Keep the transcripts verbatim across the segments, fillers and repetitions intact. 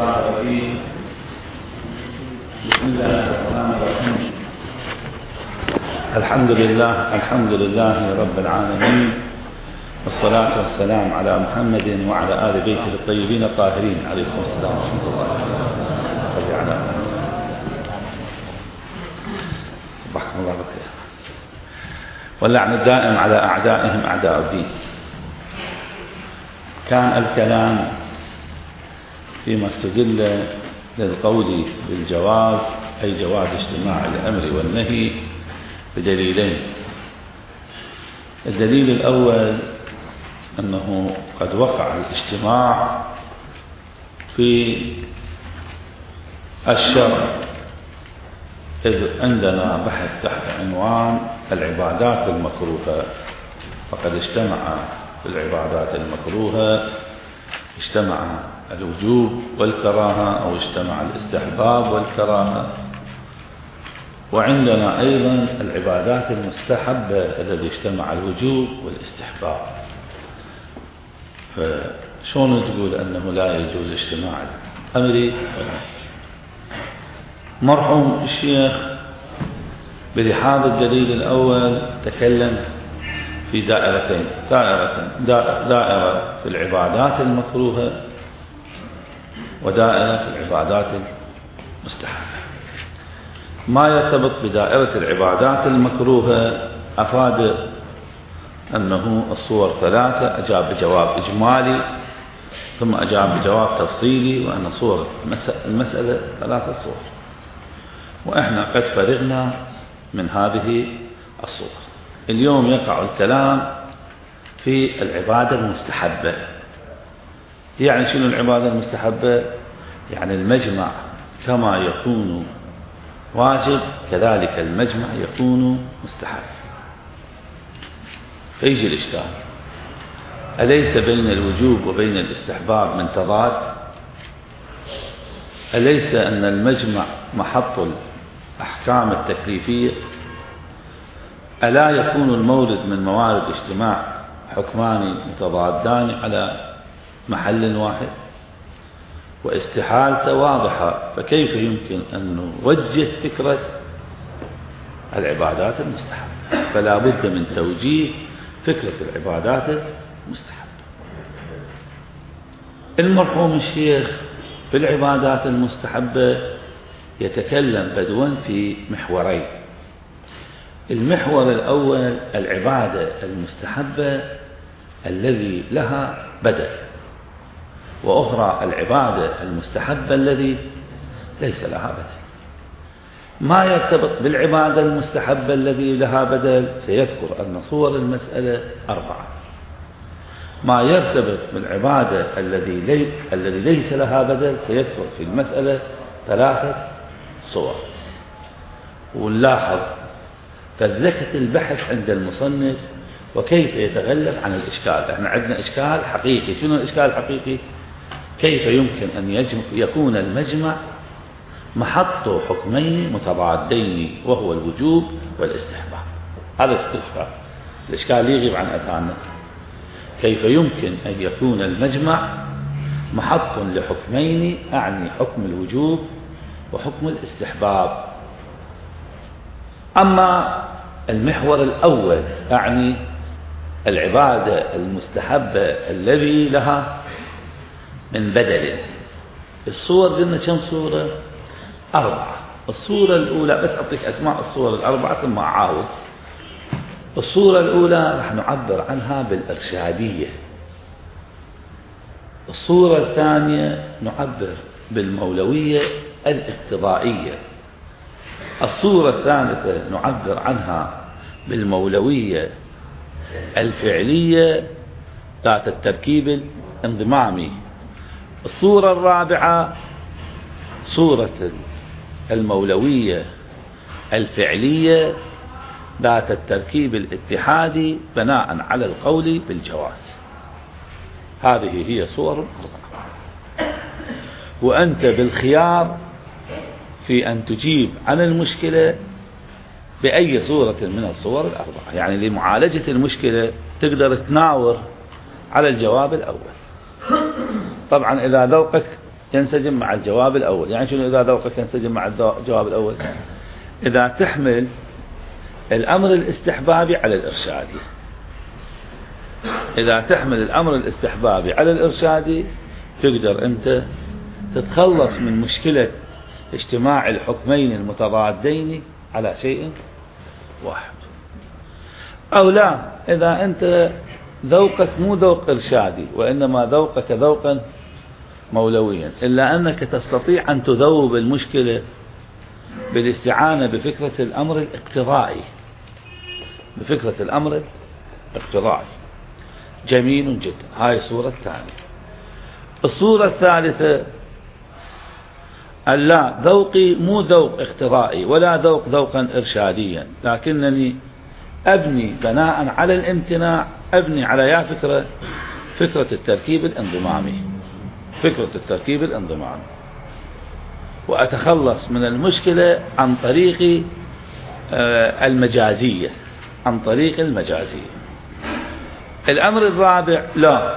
الشيطان الرجيم. بسم الله الرحمن الرحيم. الحمد لله الحمد لله رب العالمين، والصلاة والسلام على محمد وعلى آل بيته الطيبين الطاهرين عليكم السلام ورحمة الله وبركاته. صل على محمد. صبحكم الله بخير. واللعن الدائم على أعدائهم أعداء الدين. كان الكلام فيما استدل للقول بالجواز، أي جواز اجتماع الأمر والنهي، بدليلين. الدليل الأول أنه قد وقع الاجتماع في الشرع، إذ عندنا بحث تحت عنوان العبادات المكروهة، فقد اجتمع في العبادات المكروهة اجتمع الوجوب والكراهة، أو اجتمع الاستحباب والكراهة. وعندنا أيضا العبادات المستحبة الذي اجتمع الوجوب والاستحباب. فشون تقول أنه لا يجوز اجتماع الأمر؟ مرحوم الشيخ بلحاظ الدليل الأول تكلم في دائرتين، دائرة, دائرة في العبادات المكروهة ودائرة في العبادات المستحبة. ما يرتبط بدائرة العبادات المكروهة أفاد أنه الصور ثلاثة، أجاب بجواب إجمالي ثم أجاب بجواب تفصيلي، وأن صور المسألة ثلاثة صور، وإحنا قد فرغنا من هذه الصور. اليوم يقع الكلام في العبادة المستحبة. يعني شنو العبادة المستحبة؟ يعني المجمع كما يكون واجب كذلك المجمع يكون مستحب. فيجي الإشكال، أليس بين الوجوب وبين الاستحباب من تضاد؟ أليس أن المجمع محط الأحكام التكليفية؟ ألا يكون المورد من موارد اجتماع حكمان متضادان على محل واحد؟ واستحالته واضحة، فكيف يمكن أن نوجه فكرة العبادات المستحبة؟ فلا بد من توجيه فكرة العبادات المستحبة. المرحوم الشيخ في العبادات المستحبة يتكلم بدوا في محورين. المحور الأول العبادة المستحبة الذي لها بدل، وأخرى العبادة المستحبة الذي ليس لها بدل. ما يرتبط بالعبادة المستحبة الذي لها بدل سيذكر أن صور المسألة أربعة. ما يرتبط بالعبادة الذي لي الذي ليس لها بدل سيذكر في المسألة ثلاثة صور. ونلاحظ فذكة البحث عند المصنف وكيف يتغلب عن الإشكال. احنا عندنا إشكال حقيقي. شنو الإشكال الحقيقي؟ كيف يمكن أن يكون المجمع محط حكمين متضادين، وهو الوجوب والاستحباب؟ هذا الإشكال. الإشكال يغيب عن أذهاننا. كيف يمكن أن يكون المجمع محط لحكمين، أعني حكم الوجوب وحكم الاستحباب؟ أما المحور الأول أعني العبادة المستحبة الذي لها من بدل. الصور قلنا كم صورة؟ أربعة. الصورة الأولى، بس أعطيك أسماء الصور الأربعة ثم أعاود. الصورة الأولى رح نعبر عنها بالإرشادية. الصورة الثانية نعبر بالمولوية الاقتضائية. الصورة الثالثة نعبر عنها بالمولوية الفعلية ذات التركيب الانضمامي. الصورة الرابعة صورة المولوية الفعلية ذات التركيب الاتحادي بناء على القول بالجواز. هذه هي صور أربعة، وأنت بالخيار في أن تجيب عن المشكلة بأي صورة من الصور الأربعة. يعني لمعالجة المشكلة تقدر تناور على الجواب الأول. طبعا إذا ذوقك ينسجم مع الجواب الأول. يعني شنو إذا ذوقك ينسجم مع الجواب الأول؟ إذا تحمل الأمر الاستحبابي على الإرشادي، إذا تحمل الأمر الاستحبابي على الإرشادي تقدر أنت تتخلص من مشكلة اجتماع الحكمين المتضادين على شيء واحد. أو لا، إذا أنت ذوقك مو ذوق إرشادي وإنما ذوقك ذوقا مولويا، إلا أنك تستطيع أن تذوب المشكلة بالاستعانة بفكرة الأمر الاقتضائي، بفكرة الأمر الاقتضائي. جميل جدا. هاي الصورة الثانية. الصورة الثالثة أن لا، ذوقي مو ذوق اقتضائي ولا ذوق ذوقا إرشاديا، لكنني أبني بناء على الامتناع، أبني على يا فكرة فكرة التركيب الانضمامي، فكرة التركيب الانضمامي، وأتخلص من المشكلة عن طريق المجازية، عن طريق المجازية. الأمر الرابع، لا،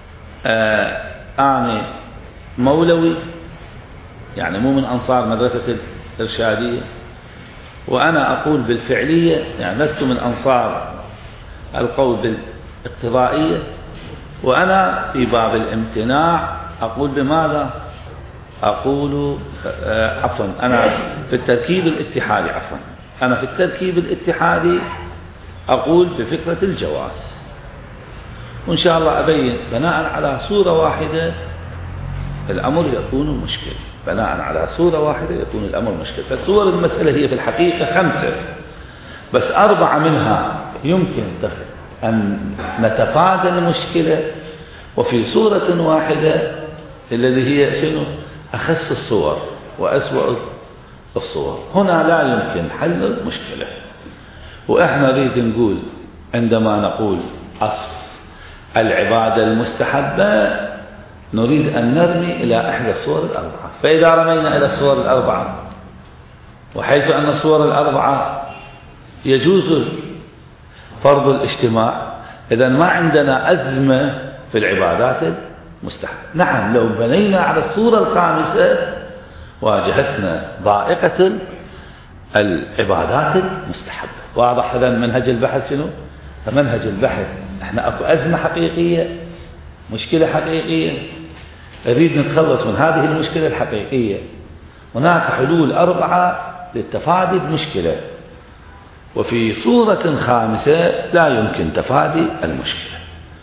أنا مولوي، يعني مو من أنصار مدرسة الإرشادية، وأنا أقول بالفعلية، يعني لست من أنصار القول بالاقتضائية، وأنا في باب الامتناع أقول بماذا؟ أقول عفوا أنا في التركيب الاتحادي عفوا أنا في التركيب الاتحادي أقول بفكرة الجواز. وإن شاء الله أبين بناء على صورة واحدة الأمر يكون مشكل، بناء على صورة واحدة يكون الأمر مشكل. فالصور المسألة هي في الحقيقة خمسة، بس أربعة منها يمكن أن نتفادى المشكلة، وفي صورة واحدة الذي هي شنو؟ أخس الصور وأسوأ الصور، هنا لا يمكن حل المشكلة. وإحنا نريد نقول عندما نقول أصل العبادة المستحبة نريد أن نرمي إلى إحدى الصور الأربعة. فإذا رمينا إلى الصور الأربعة، وحيث أن الصور الأربعة يجوز فرض الاجتماع، إذا ما عندنا أزمة في العبادات المستحبة. نعم، لو بنينا على الصورة الخامسة واجهتنا ضائقة العبادات المستحبة. واضح هذا منهج البحث شنو؟ فمنهج البحث احنا اكو أزمة حقيقية، مشكلة حقيقية، نريد نتخلص من هذه المشكلة الحقيقية. هناك حلول أربعة للتفادي بمشكلة، وفي صورة خامسة لا يمكن تفادي المشكلة.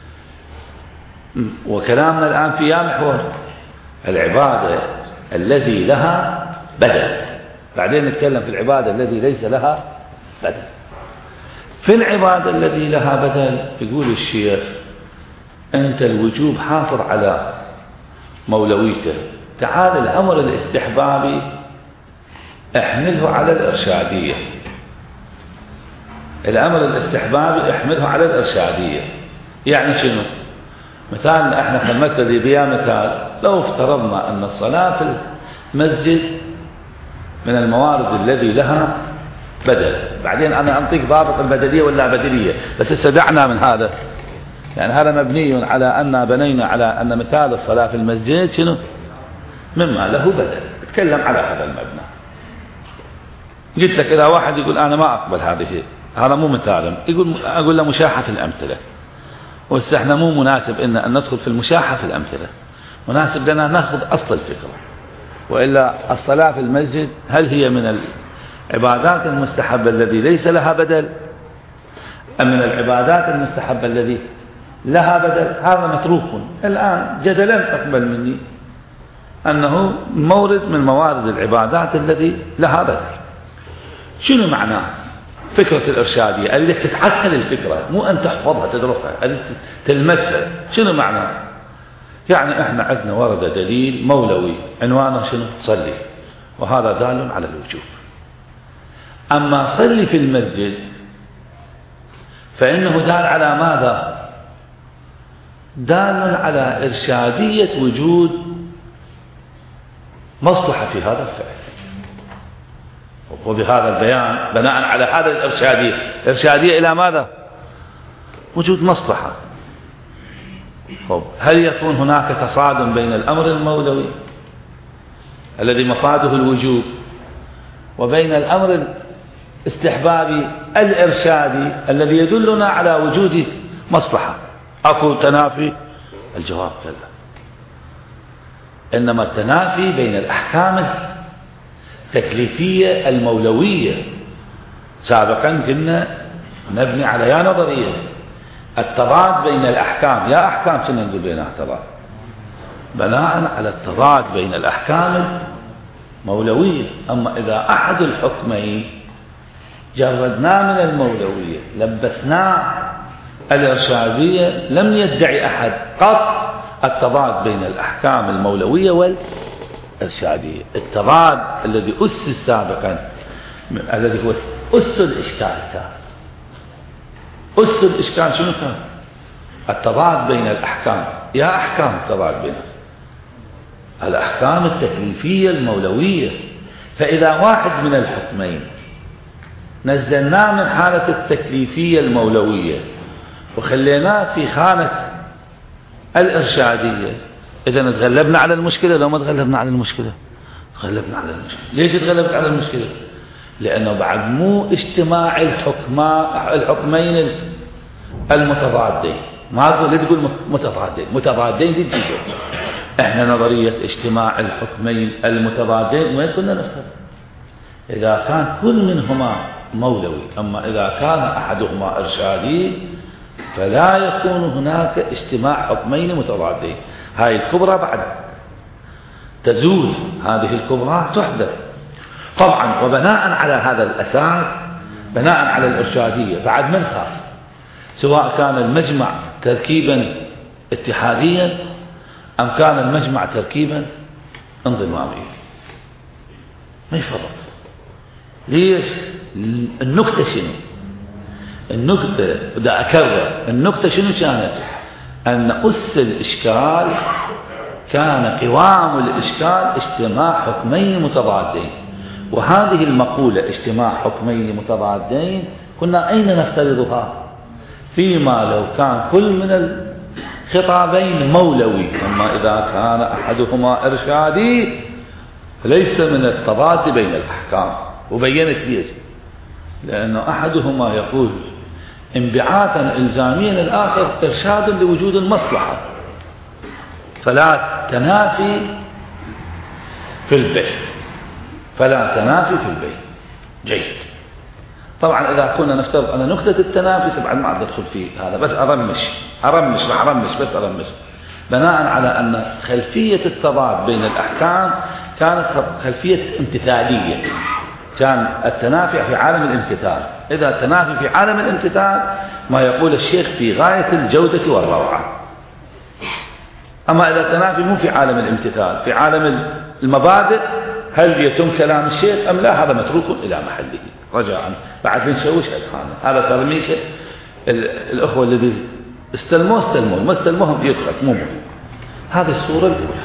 وكلامنا الآن في يا محور العبادة الذي لها بدل، بعدين نتكلم في العبادة الذي ليس لها بدل. في العبادة الذي لها بدل يقول الشيخ أنت الوجوب حافظ على مولويته، تعال الأمر الاستحبابي احمله على الإرشادية، الأمر الاستحبابي احمله على الإرشادية. يعني شنو؟ مثال احنا خمسة ذي بيا مثال، لو افترضنا أن الصلاة في المسجد من الموارد الذي لها بدل، بعدين أنا أنطيك ضابط البدلية ولا بدلية، بس استدعنا من هذا، يعني هذا مبني على أن بنينا على أن مثال الصلاة في المسجد شنو؟ مما له بدل. اتكلم على هذا المبنى. قلت لك إذا واحد يقول أنا ما أقبل هذه، هذا مو مثال، يقول أقول له مشاحة في الأمثلة، وإذا احنا مو مناسب إن أن ندخل في المشاحة في الأمثلة، مناسب لنا نأخذ أصل الفكرة. وإلا الصلاة في المسجد هل هي من العبادات المستحبة الذي ليس لها بدل، أم من العبادات المستحبة الذي لها بدل؟ هذا متروك الآن جدلا تقبل مني أنه مورد من موارد العبادات الذي لها بدل. شنو معناه؟ فكرة الإرشادية أريدك تتعقل الفكرة، مو أن تحفظها تدركها، أريدك تلمسها. شنو معناه؟ يعني احنا عندنا ورد دليل مولوي عنوانه شنو؟ صلي، وهذا دال على الوجوب. أما صلي في المسجد فإنه دال على ماذا؟ دال على إرشادية وجود مصلحة في هذا الفعل. وبهذا البيان بناء على هذا الإرشادية، إرشادية إلى ماذا؟ وجود مصلحة. هل يكون هناك تصادم بين الأمر المولوي الذي مفاده الوجوب، وبين الأمر الاستحبابي الإرشادي الذي يدلنا على وجود مصلحة. أكو تنافي؟ الجواب كلا، إنما التنافي بين الأحكام التكليفية المولوية. سابقا قلنا نبني على يا نظرية التضاد بين الأحكام، يا أحكام كنا نقول بينها تضاد، بناء على التضاد بين الأحكام المولوية. أما إذا أحد الحكمين جردناه من المولوية لبسناه الإرشادية، لم يدعي أحد قط التضاد بين الأحكام المولوية والإرشادية. التضاد الذي أسس سابقا الذي هو أس الإشكال كان. أس الإشكال شنو كان؟ التضاد بين الأحكام، يا أحكام التضاد بين الأحكام التكليفية المولوية. فإذا واحد من الحكمين نزلناه من حالة التكليفية المولوية وخليناه في خانة الإرشادية، إذا تغلبنا على المشكلة. لو ما تغلبنا على المشكلة تغلبنا على المشكلة. ليش تغلبت على المشكلة؟ لأنه بعد مو اجتماع الحكما الحكمين المتضادين. ما أقول تقول متضادين، متضادين دي تجيبه. احنا نظرية اجتماع الحكمين المتضادين وين كنا نفترض؟ إذا كان كل منهما مولوي. أما إذا كان أحدهما إرشادي فلا يكون هناك اجتماع حكمين متضادين. هاي الكبرى بعد تزول، هذه الكبرى تحدث طبعا. وبناء على هذا الأساس، بناء على الإرشادية، بعد من خاف سواء كان المجمع تركيبا اتحاديا أم كان المجمع تركيبا انضماميا، ما يفرق. ليش؟ النكتة شنو؟ النكتة بدأ أكرر النكتة شنو كانت؟ أن أس الإشكال كان قوام الإشكال اجتماع حكمين متضادين. وهذه المقولة اجتماع حكمين متضادين كنا أين نفترضها؟ فيما لو كان كل من الخطابين مولوي. أما إذا كان أحدهما إرشادي فليس من التضاد بين الأحكام. وبينت ليش؟ لأن أحدهما يقول انبعاثا إلزاميا، الآخر إرشاد لوجود المصلحة، فلا تنافي في البيت، فلا تنافي في البيت. جيد. طبعا إذا كنا نفترض أن نكتة التنافي بعد ما أدخل في هذا، بس أرمش أرمش ما أرمش بس أرمش بناء على أن خلفية التضاد بين الأحكام كانت خلفية امتثالية. كان التنافي في عالم الامتثال. إذا التنافي في عالم الامتثال ما يقول الشيخ في غاية الجودة والروعة. أما إذا التنافي مو في عالم الامتثال، في عالم المبادئ، هل يتم كلام الشيخ أم لا؟ هذا متروك إلى محله رجاء. بعد نشوش هذا ترميش الأخوة الذي استلموه استلموه، ما استلموهم يترك، مو مهم. هذه الصورة الأولى.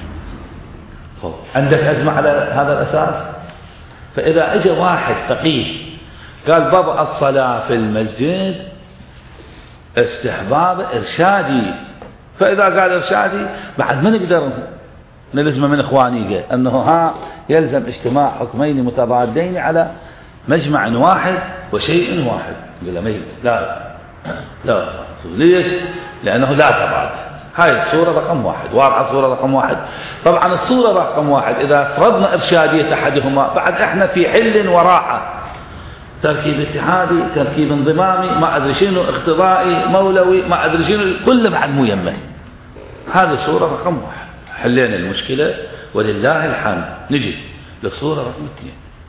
عندك أزمة على هذا الأساس؟ فإذا اجى واحد فقيه قال بضع الصلاة في المسجد استحباب إرشادي، فإذا قال إرشادي بعد ما نقدر نلزم من إخواني أنه ها يلزم اجتماع حكمين متضادين على مجمع واحد وشيء واحد. يقول لا لا. ليش؟ لأنه لا تضاد. هاي الصورة رقم واحد، واضحة الصورة رقم واحد. طبعا الصورة رقم واحد إذا فرضنا إرشادية أحدهما بعد إحنا في حل وراحة، تركيب اتحادي، تركيب انضمامي، ما أدري شنو، اقتضائي، مولوي، ما أدري شنو، كله بعد مو يمه. هذه الصورة رقم واحد، حلينا المشكلة ولله الحمد. نجي للصورة رقم اثنين.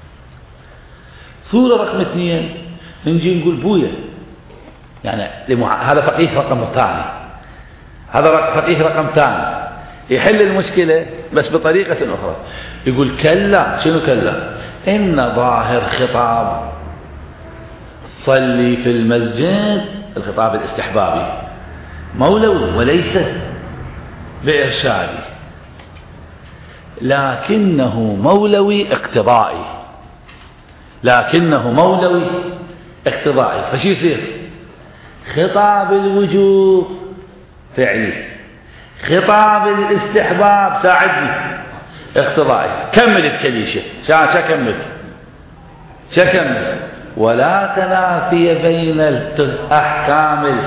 صورة رقم اثنين نجي نقول بويا، يعني هذا فقيه رقم ثاني، هذا فقيه رقم ثاني يحل المشكلة بس بطريقة أخرى. يقول كلا. شنو كلا؟ إن ظاهر خطاب صلي في المسجد الخطاب الاستحبابي مولوي وليس بإرشادي، لكنه مولوي اقتضائي، لكنه مولوي اقتضائي. فشي يصير؟ خطاب الوجوب فعلي، خطاب الاستحباب ساعدني، اقتضائي. كمل الكليشة شا شا كمل شا كمل ولا تنافي بين الأحكام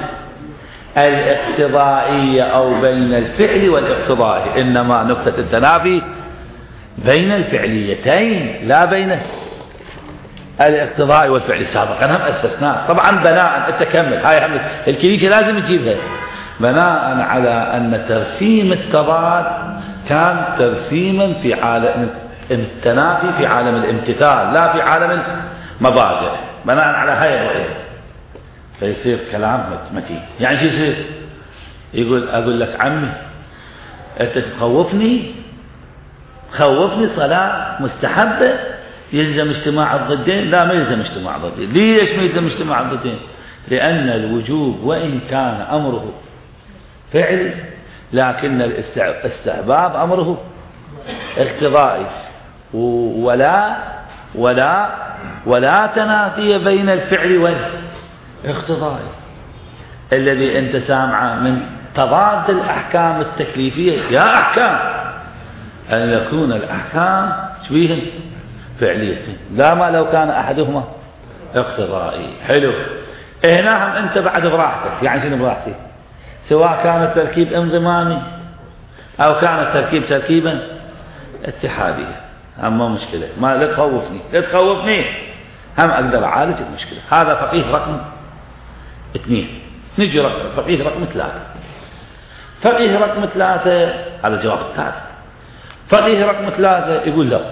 الاقتضائية أو بين الفعل والاقتضائي، إنما نقطة التنافي بين الفعليتين لا بين الاقتضاء والفعل. سابقا هم أسسناه طبعا بناء التكمل هاي هم الكليشة لازم تجيبها بناء على أن ترسيم التضاد كان ترسيما في عالم التنافي في عالم الامتثال لا في عالم المبادئ، بناء على هاي الرؤية فيصير كلام متين. يعني شو يصير؟ يقول أقول لك عمي أنت تخوفني خوفني صلاة مستحبة يلزم اجتماع الضدين؟ لا ما يلزم اجتماع الضدين. ليش ما يلزم اجتماع الضدين؟ لأن الوجوب وإن كان أمره فعل لكن الاستحباب أمره اقتضائي، ولا ولا ولا تنافي بين الفعل والاقتضائي. الذي أنت سامعه من تضاد الأحكام التكليفية يا أحكام أن يكون الأحكام شبيهن فعلية، لا ما لو كان أحدهما اقتضائي. حلو. هنا هم أنت بعد براحتك. يعني شنو براحتك؟ سواء كان التركيب انضمامي أو كان التركيب تركيبا اتحاديا هم ما مشكلة، ما لا تخوفني لا تخوفني هم أقدر أعالج المشكلة. هذا فقيه رقم اثنين. نجي رقم فقيه رقم ثلاثة. فقيه رقم ثلاثة على جواب الثالث. فقيه رقم ثلاثة يقول له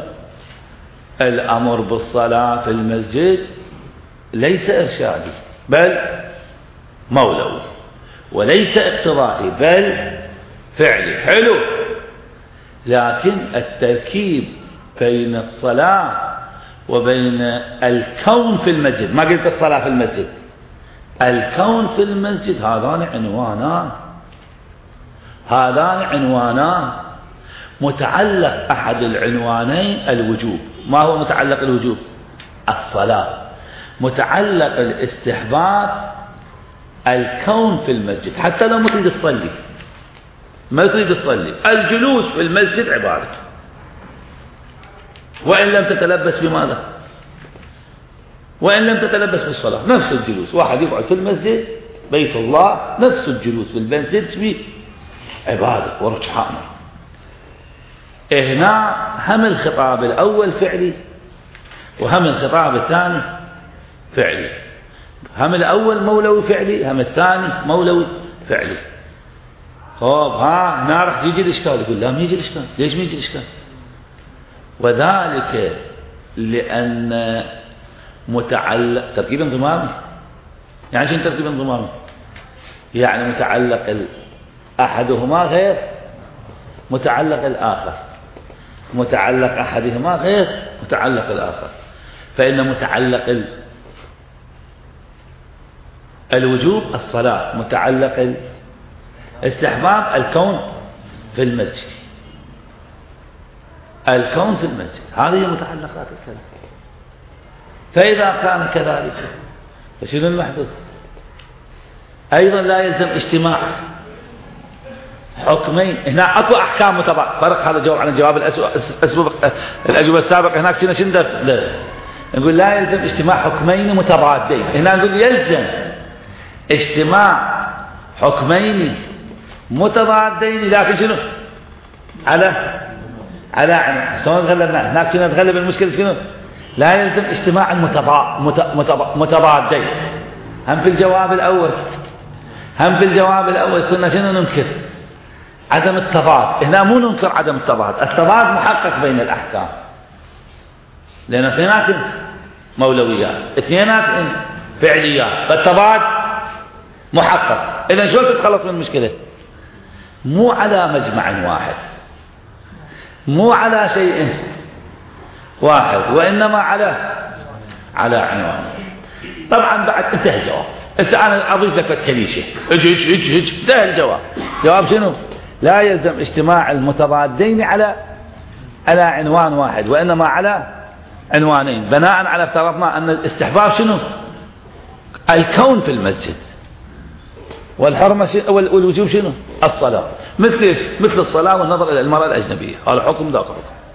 الأمر بالصلاة في المسجد ليس إرشادي بل مولوي، وليس اقتضائي بل فعلي. حلو. لكن التركيب بين الصلاة وبين الكون في المسجد، ما قلت الصلاة في المسجد، الكون في المسجد هذان عنوانان هذان عنوانان متعلق أحد العنوانين الوجوب. ما هو متعلق الوجوب؟ الصلاة. متعلق الاستحباب الكون في المسجد. حتى لو ما تريد تصلي ما تريد تصلي الجلوس في المسجد عبادة، وإن لم تتلبس بماذا؟ وإن لم تتلبس بالصلاة نفس الجلوس. واحد يقعد في المسجد بيت الله نفس الجلوس في المسجد اسمه عبادة ورجحان. هنا هم الخطاب الأول فعلي وهم الخطاب الثاني فعلي. هم الأول مولوي فعلي هم الثاني مولوي فعلي. خب ها هنا راح يجي الإشكال. يقول لا ما يجي الإشكال. ليش ما يجي الإشكال؟ وذلك لأن متعلق تركيب انضمامي. يعني شنو تركيب انضمامي؟ يعني متعلق أحدهما غير متعلق الآخر، متعلق أحدهما غير متعلق الآخر. فإن متعلق الوجوب الصلاة، متعلق الاستحباب الكون في المسجد. الكون في المسجد هذه هي متعلقات الكلام. فإذا كان كذلك فشنو المحدث؟ أيضا لا يلزم اجتماع حكمين. هنا أكو أحكام متضاد. فرق هذا جواب عن الجواب الأسباب الأجوبة السابقة. هناك شنو شنو لا نقول لا يلزم اجتماع حكمين متضادين. هنا نقول يلزم اجتماع حكمين متضادين لكن شنو على على شلون تغلبنا هناك شنو نتغلب المشكلة شنو؟ لا يلزم اجتماع المتضادين. هم في الجواب الأول هم في الجواب الأول كنا شنو ننكر؟ عدم التضاد. هنا مو ننكر عدم التضاد. التضاد محقق بين الأحكام لأن اثنينات مولويات اثنينات فعليات، فالتضاد محقق. إذا شلون تتخلص من المشكلة؟ مو على مجمع واحد، مو على شيء واحد، وإنما على على عنوان. طبعا بعد انتهى الجواب. هسه أنا أضيف لك الكليشة. اجي اجي اجي اجي انتهى الجواب. جواب شنو؟ لا يلزم اجتماع المتضادين على على عنوان واحد، وإنما على عنوانين. بناء على افترضنا أن الاستحباب شنو؟ الكون في المسجد، والحرمة والوجوب شنو؟ الصلاة. مثل ايش؟ مثل الصلاة والنظر إلى المرأة الأجنبية. هذا حكم ذاك الحكم.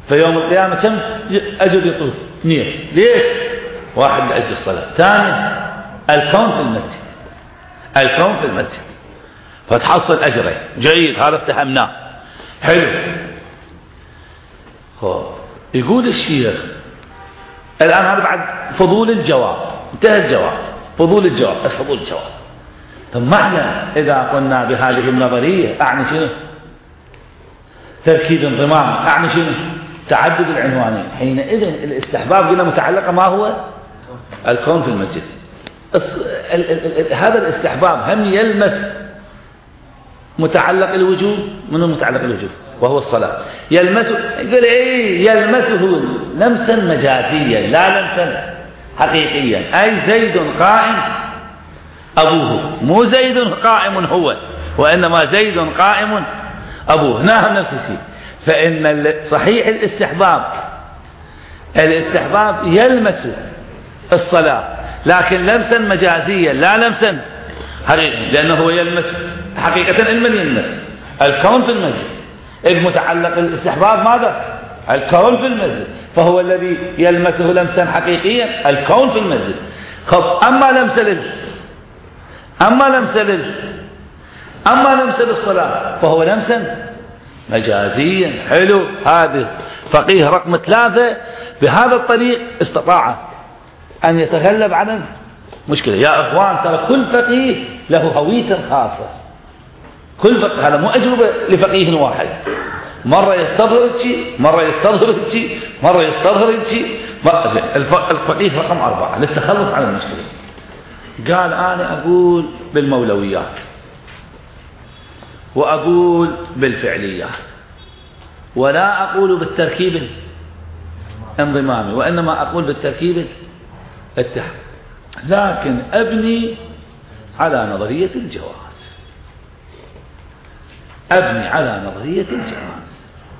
فيوم القيامة كم أجر يطول؟ اثنين. ليش؟ واحد لأجل الصلاة، ثاني الكون في المسجد، الكون في المسجد، فتحصل أجرين. جيد، هذا افتهمناه. حلو. يقول الشيخ الآن هذا بعد فضول الجواب، انتهى الجواب، فضول الجواب، بس فضول الجواب. طب معنى إذا قلنا بهذه النظرية أعني شنو؟ تركيب انضمامي، أعني شنو؟ تعدد العنوانين. حينئذ الاستحباب قلنا متعلقة ما هو؟ الكون في المسجد. هذا الاستحباب هم يلمس متعلق الوجوب. من المتعلق الوجوب؟ وهو الصلاة. يلمسه، يقول إيه؟ يلمسه لمسا مجازيا لا لمسا حقيقيا. أي زيد قائم أبوه، مو زيد قائم هو، وإنما زيد قائم أبوه. نعم نفس الشيء. فإن صحيح الاستحباب، الاستحباب يلمس الصلاة لكن لمسا مجازيا لا لمسا حقيقيا، لأنه هو يلمس حقيقة. المن يلمس الكون في المسجد، إذ متعلق الاستحباب ماذا؟ الكون في المسجد، فهو الذي يلمسه لمسا حقيقيا الكون في المسجد. خب أما لمس لل أما لمس لل أما لمس للصلاة فهو لمسا مجازيا. حلو. هذا فقيه رقم ثلاثة بهذا الطريق استطاع أن يتغلب على المشكلة. يا أخوان ترى كل فقيه له هويته خاصة، كل فقيه، هذا مو أجوبة لفقيه واحد. مرة يستظهر شيء، مرة يستظهر شيء، مرة يستظهر شيء. الفقيه رقم أربعة للتخلص على المشكلة قال أنا أقول بالمولويات وأقول بالفعليات ولا أقول بالتركيب الانضمامي، وإنما أقول بالتركيب الاتحاد، لكن أبني على نظرية الجواز، أبني على نظرية الجواز.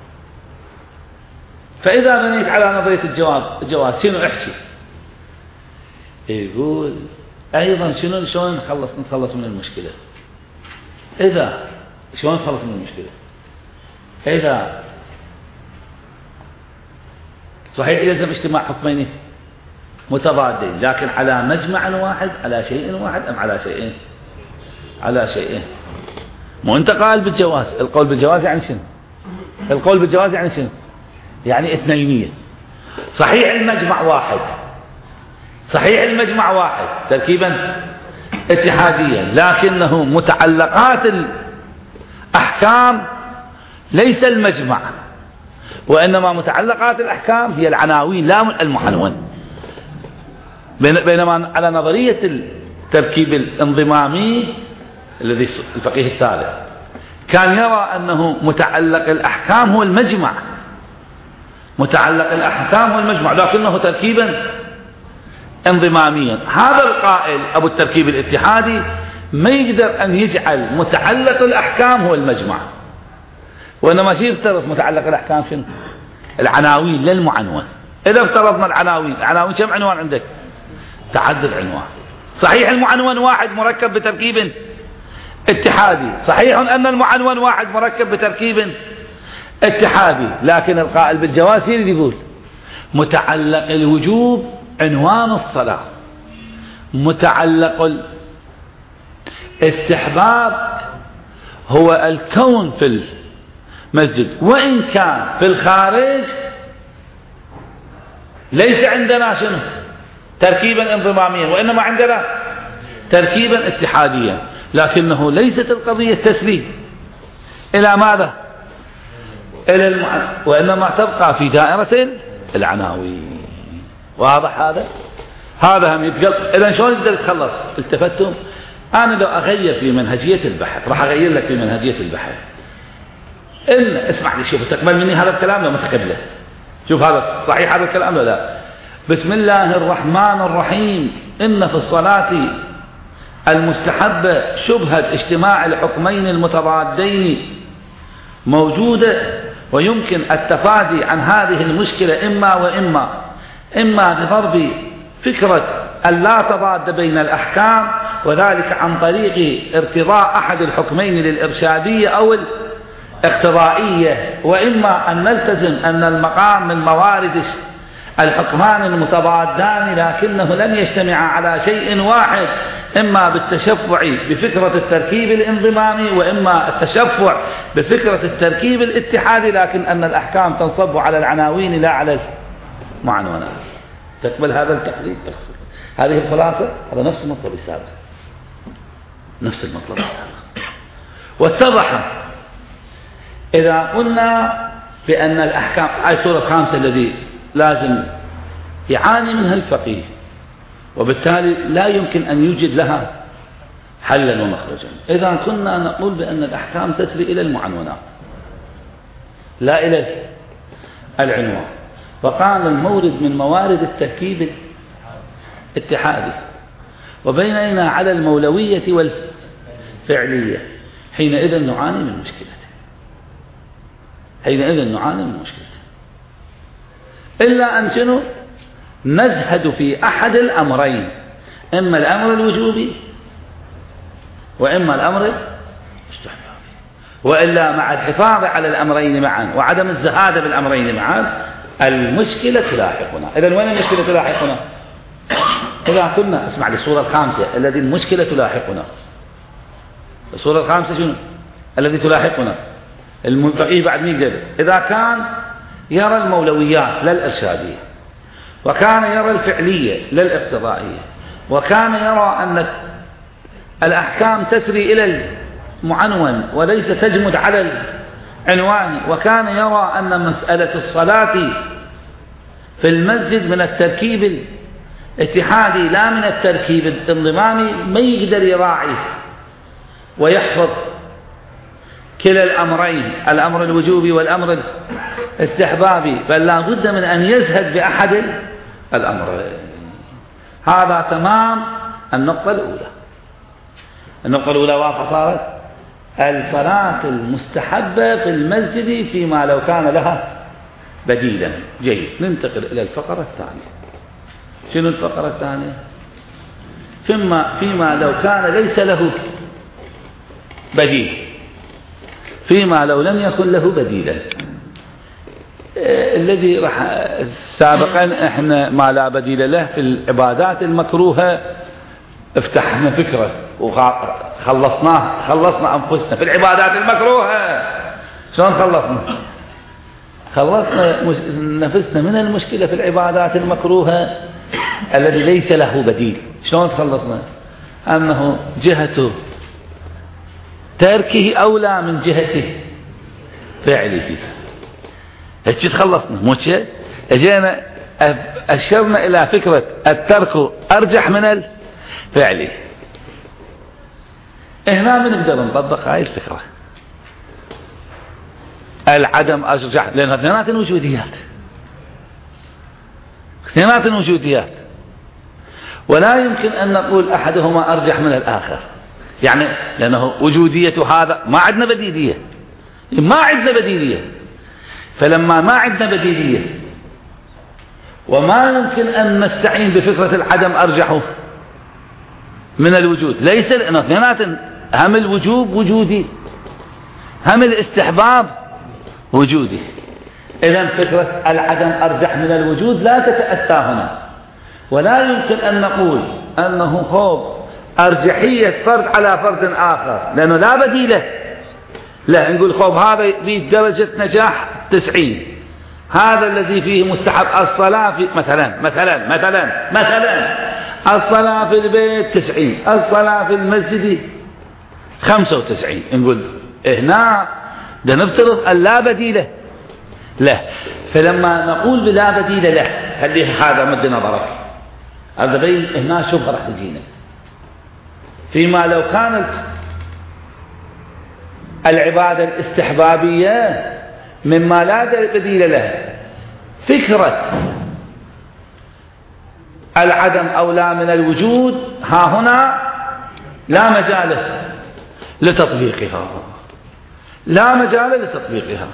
فإذا بنيت على نظرية الجواز الجواز شنو احكي؟ يقول أيضا شنو شلون نخلص نتخلص من المشكلة؟ إذا شلون نتخلص من المشكلة؟ إذا صحيح يلزم اجتماع حكمين متضادين لكن على مجمع واحد، على شيء واحد، أم على شيئين؟ على شيئين. مو أنت قال بالجواز، القول بالجواز يعني شنو؟ القول بالجواز يعني شنو؟ يعني اثنينية. صحيح المجمع واحد، صحيح المجمع واحد تركيبا اتحاديا، لكنه متعلقات الأحكام ليس المجمع، وإنما متعلقات الأحكام هي العناوين لا المعنون. بينما على نظرية التركيب الانضمامي الذي الفقيه الثالث كان يرى أنه متعلق الأحكام هو المجمع، متعلق الأحكام هو المجمع لكنه تركيبا انضماميا. هذا القائل أبو التركيب الاتحادي ما يقدر أن يجعل متعلق الأحكام هو المجمع، وإنما شيء يفترض متعلق الأحكام شنو؟ العناوين للمعنون. إذا افترضنا العناوين، العناوين كم عنوان عندك؟ تعدد عنوان. صحيح المعنون واحد مركب بتركيب اتحادي، صحيح أن المعنون واحد مركب بتركيب اتحادي، لكن القائل بالجواز يقول متعلق الوجوب عنوان الصلاة، متعلق الاستحباب هو الكون في المسجد، وإن كان في الخارج ليس عندنا شنو؟ تركيبا انضماميا، وإنما عندنا تركيبا اتحاديا، لكنه ليست القضية تسليم إلى ماذا؟ إلى المعنى، وإنما تبقى في دائرة العناوين. واضح هذا؟ هذا هم يتقل. إذا شلون يقدر يتخلص؟ التفتم. أنا لو أغير في منهجية البحث راح أغير لك في منهجية البحث. إن اسمع لي، شوف تقبل مني هذا الكلام لو ما تقبله. شوف هذا صحيح هذا الكلام ولا لا؟ بسم الله الرحمن الرحيم. إن في الصلاة المستحبة شبهة اجتماع الحكمين المتضادين موجودة، ويمكن التفادي عن هذه المشكلة إما وإما، إما بضرب فكرة أن لا تضاد بين الأحكام، وذلك عن طريق ارتضاء أحد الحكمين للإرشادية أو اقتضائية، وإما أن نلتزم أن المقام من موارد الحكمان المتضادان لكنه لم يجتمعا على شيء واحد، إما بالتشفع بفكرة التركيب الانضمامي وإما التشفع بفكرة التركيب الاتحادي، لكن أن الأحكام تنصب على العناوين لا على المعنونات. تقبل هذا التقليد؟ هذه الخلاصة، هذا نفس المطلب السابق، نفس المطلب السابق. واتضح إذا قلنا بأن الأحكام هذه الصورة الخامسة الذي لازم يعاني منها الفقيه، وبالتالي لا يمكن أن يوجد لها حلا ومخرجا. إذا كنا نقول بأن الأحكام تسري إلى المعنونات لا إلى العنوان، فقال المورد من موارد التركيب الاتحادي، وبيننا على المولوية والفعلية، حينئذ نعاني من مشكلة، حينئذ نعاني من مشكلة إلا أن شنو نزهد في أحد الأمرين، إما الأمر الوجوبي وإما الأمر الاستحبابي، وإلا مع الحفاظ على الأمرين معا وعدم الزهاد بالأمرين معا المشكلة تلاحقنا. إذن وين المشكلة تلاحقنا؟ إذا قلنا اسمع للصورة الخامسة الذي المشكلة تلاحقنا، الصورة الخامسة شنو الذي تلاحقنا؟ الفقيه بعد مين قال؟ إذا كان يرى المولويات لا الإرشادية، وكان يرى الفعلية لا الاقتضائية، وكان يرى أن الأحكام تسري إلى المعنون وليس تجمد على العنوان، وكان يرى أن مسألة الصلاة في المسجد من التركيب الاتحادي لا من التركيب الانضمامي، ما يقدر يراعي ويحفظ كلا الأمرين، الأمر الوجوبي والأمر الاستحبابي، بل لا بد من أن يزهد بأحد الأمرين. هذا تمام النقطة الأولى. النقطة الأولى واضحة صارت؟ الصلاة المستحبة في المسجد فيما لو كان لها بديلا. جيد، ننتقل إلى الفقرة الثانية. شنو الفقرة الثانية؟ فيما, فيما لو كان ليس له بديل، فيما لو لم يكن له بديلا. الذي راح سابقا احنا ما لا بديل له في العبادات المكروهة افتحنا فكرة وخلصناه، خلصنا أنفسنا في العبادات المكروهة. شلون خلصنا؟ خلصنا نفسنا من المشكلة في العبادات المكروهة الذي ليس له بديل. شلون خلصنا؟ أنه جهته تركه أولى من جهته فعله. هيك تخلصنا، مو شيء اجينا اشرنا الى فكرة الترك ارجح من الفعل. هنا بنقدر نطبق هاي الفكرة، العدم ارجح، لان اثنينات وجوديات، اثنينات وجوديات، ولا يمكن ان نقول احدهما ارجح من الاخر، يعني لانه وجودية هذا ما عندنا بديلية، ما عندنا بديلية. فلما ما عندنا بديلية وما يمكن أن نستعين بفكرة العدم أرجح من الوجود، ليس لأنه اثنينات، هم الوجوب وجودي، هم الاستحباب وجودي. إذن فكرة العدم أرجح من الوجود لا تتأتى هنا، ولا يمكن أن نقول أنه هو أرجحية فرد على فرد آخر لأنه لا بديله. لا نقول خوف هذا بدرجة نجاح تسعين، هذا الذي فيه مستحب الصلاة في مثلا مثلا مثلا مثلا الصلاة في البيت تسعين، الصلاة في المسجد خمسة وتسعين. نقول هنا ده نفترض أن لا بديله له. فلما نقول بلا بديل له خليه هذا مد نظرك، هذا بين هنا شبهة راح تجينا. فيما لو كانت العبادة الاستحبابية مما لا بديل له، فكرة العدم أولى من الوجود، ها هنا لا مجال لتطبيقها، لا مجال لتطبيقها.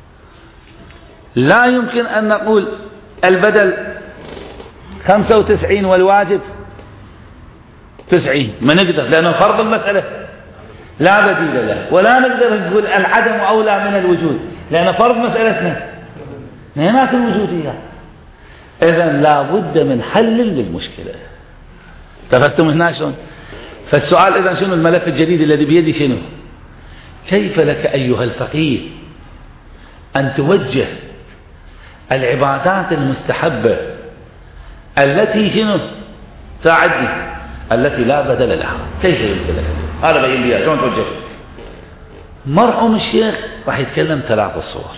لا يمكن أن نقول البدل خمسة وتسعين والواجب تسعين، ما نقدر، لأنه فرض المسألة لا بديل له، ولا نقدر نقول العدم أولى من الوجود، لأن فرض مسألتنا نهايات الوجودية. إذن لا بد من حل للمشكلة. تفهمتم هنا شلون؟ فالسؤال إذن شنو الملف الجديد الذي بيدي؟ شنو؟ كيف لك أيها الفقيه أن توجه العبادات المستحبة التي شنو ساعدني التي لا بدل لها، كيف يمكن لك؟ هذا بين لي شلون توجه. مرحوم الشيخ راح يتكلم ثلاث صور،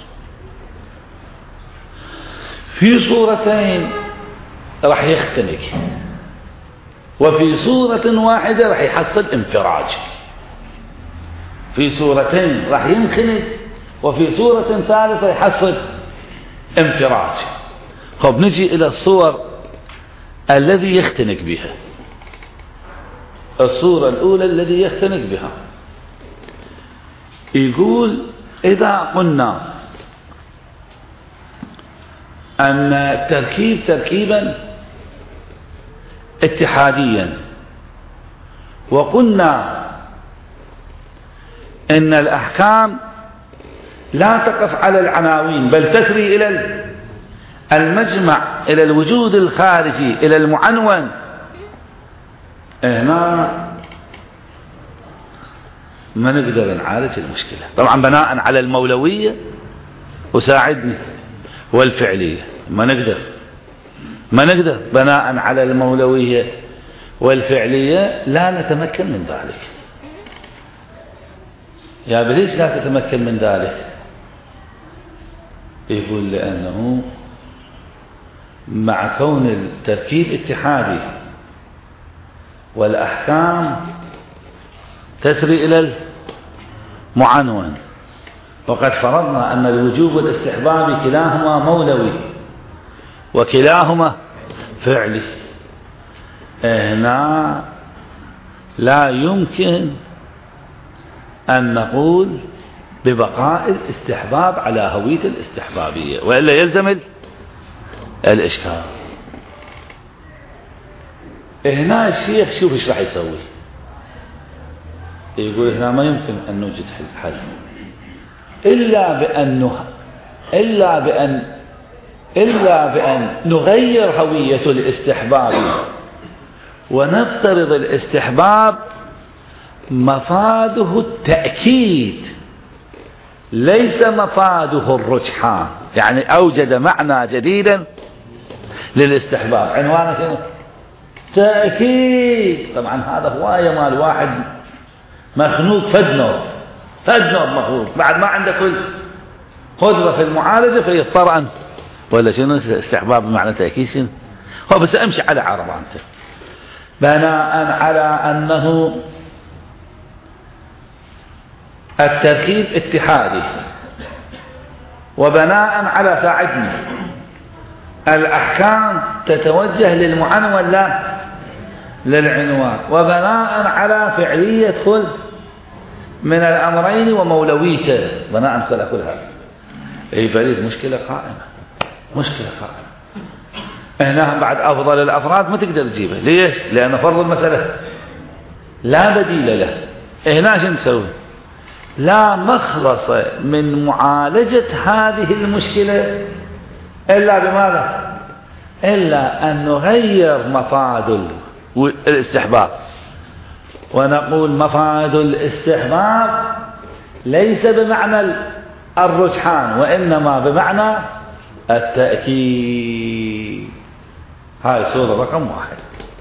في صورتين راح يختنق، وفي صورة واحدة راح يحصل انفراج. في صورتين راح ينخنق، وفي صورة ثالثة يحصل انفراج. خب نجي إلى الصور الذي يختنق بها. الصورة الأولى الذي يختنق بها يقول إذا قلنا أن التركيب تركيبا اتحاديا، وقلنا إن الأحكام لا تقف على العناوين بل تسري إلى المجمع، إلى الوجود الخارجي، إلى المعنون. هنا ما نقدر نعالج المشكلة طبعا بناء على المولوية وساعدني والفعلية. ما نقدر ما نقدر بناء على المولوية والفعلية لا نتمكن من ذلك. يا بليش لا تتمكن من ذلك؟ يقول لأنه مع كون التركيب اتحادي والأحكام تسري إلى المعنون، وقد فرضنا أن الوجوب والاستحباب كلاهما مولوي وكلاهما فعلي، هنا لا يمكن أن نقول ببقاء الاستحباب على هوية الاستحبابية، وإلا يلزم الإشكال. هنا الشيخ شوف ايش راح يسوي، يقول هنا ما يمكن أن نوجد حل إلا بأن إلا بأن إلا بأن نغير هوية الاستحباب ونفترض الاستحباب مفاده التأكيد ليس مفاده الرجحان، يعني أوجد معنى جديدا للاستحباب. عنوانه شنو؟ تأكيد. طبعا هذا هواية مال واحد مخنوق فدنور فدنور مخنوق بعد ما عنده كل قدرة في المعالجة فيضطر أن ولا شنو استحباب بمعنى تأكيد شنو؟ هو بس أمشي على عرض أنت بناء على أنه التركيب اتحادي، وبناء على ساعدني الأحكام تتوجه للمعنون لا للعنوان، وبناء على فعلية كل من الأمرين ومولويته بناء على كل هذا. أي بريد مشكلة قائمة مشكلة قائمة. هنا بعد أفضل الأفراد ما تقدر تجيبه. ليش؟ لأن فرض المسألة لا بديل له. هنا شو نسوي؟ لا مخلص من معالجة هذه المشكلة إلا بماذا؟ إلا أن نغير مفاد الاستحباب ونقول مفاد الاستحباب ليس بمعنى الرجحان وإنما بمعنى التأكيد. هاي صورة رقم واحد.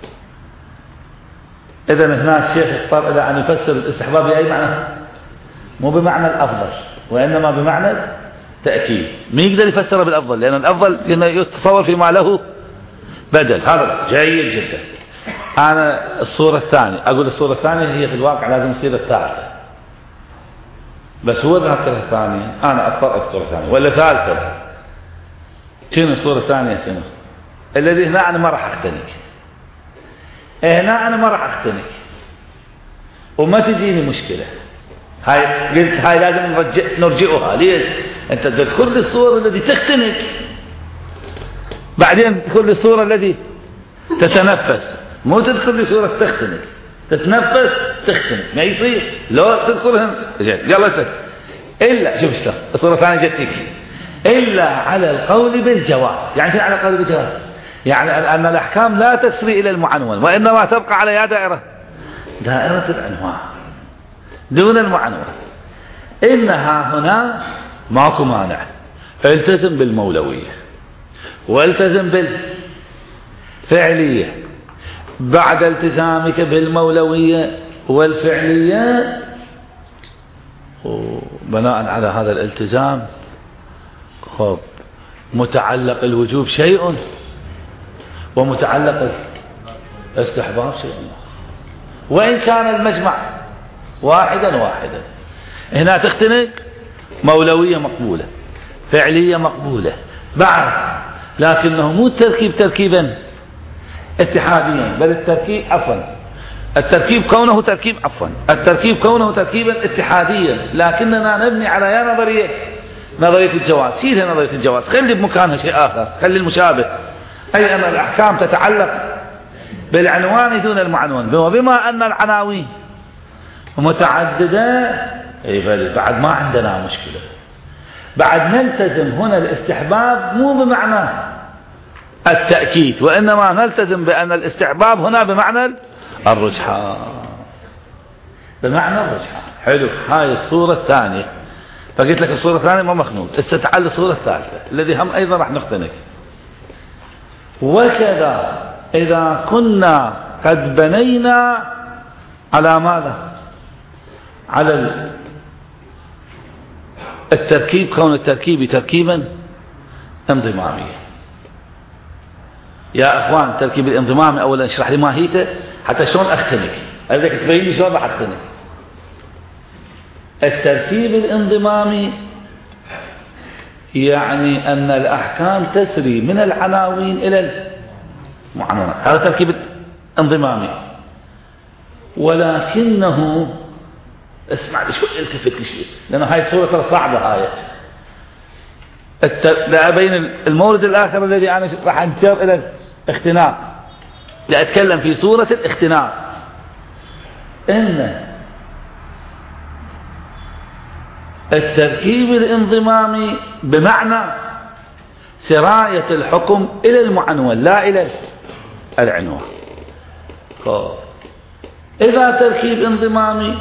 إذن هنا الشيخ اضطر إلى أن يفسر الاستحباب بأي معنى؟ مو بمعنى الأفضل وإنما بمعنى تأكيد. ما يقدر يفسره بالأفضل لأن الأفضل يتصور فيما له بدل. هذا جيد جدا. أنا الصورة الثانية أقول الصورة الثانية هي في الواقع لازم تصير الثالثة، بس هو ذكر الثانية أنا أضطر أذكر الثانية ولا ثالثة. شنو الصورة الثانية؟ شنو الذي هنا أنا ما راح أختنق. هنا أنا ما راح أختنق وما تجيني مشكلة. هاي قلت هاي لازم نرجع نرجئها. ليش؟ أنت تدخل للصورة التي تختنق بعدين تدخل للصورة التي تتنفس، مو تدخل لصورة تختنق. تتنفس تختم، ما يصير لو تدخلهم يلا سك إلا شوف شلون الصورة الثانية جتك إلا على القول بالجواز. يعني شو على القول بالجواز؟ يعني أن الأحكام لا تسري إلى المعنون وإنما تبقى على يا دائرة دائرة العنوان دون المعنون. إنها هنا ماكو مانع، التزم بالمولوية والتزم بالفعلية. بعد التزامك بالمولوية والفعلية وبناء على هذا الالتزام خب متعلق الوجوب شيء ومتعلق الاستحباب شيء، وإن كان المجمع واحدا واحدا. هنا تختنق مولوية مقبولة، فعلية مقبولة بعد، لكنه مو التركيب تركيبا اتحاديا، بل التركيب عفوا التركيب كونه تركيب عفوا التركيب كونه تركيبا اتحاديا، لكننا نبني على يا نظرية نظرية الجواز. شيلها نظرية الجواز، خلي بمكانها شيء آخر، خلي المشابه، أي أن الأحكام تتعلق بالعنوان دون المعنون. وبما أن العناوين متعددة أي بعد ما عندنا مشكلة، بعد نلتزم هنا الاستحباب مو بمعنى التأكيد، وإنما نلتزم بأن الاستحباب هنا بمعنى الرجحان، بمعنى الرجحان. حلو، هاي الصورة الثانية. فقلت لك الصورة الثانية ما مخنوط، استتعال الصورة الثالثة الذي هم أيضا راح نختنق. وكذا إذا كنا قد بنينا على ماذا؟ على التركيب، كون التركيب تركيبا انضماميا. يا اخوان التركيب الانضمامي اولا اشرح لي ماهيته حتى شلون اختنق، اريدك تبين لي شلون راح اختنق. التركيب الانضمامي يعني ان الاحكام تسري من العناوين الى المعنونات، هذا تركيب انضمامي. ولكنه اسمع لي شوي، التفت لي شوي، لأن هاي الصورة ترى صعبة. هاي لا أبين المورد الآخر الذي أنا راح أنجر إلى الاختناق، لا أتكلم في صورة الاختناق. إن التركيب الانضمامي بمعنى سراية الحكم إلى المعنون لا إلى العنوان. إذا تركيب انضمامي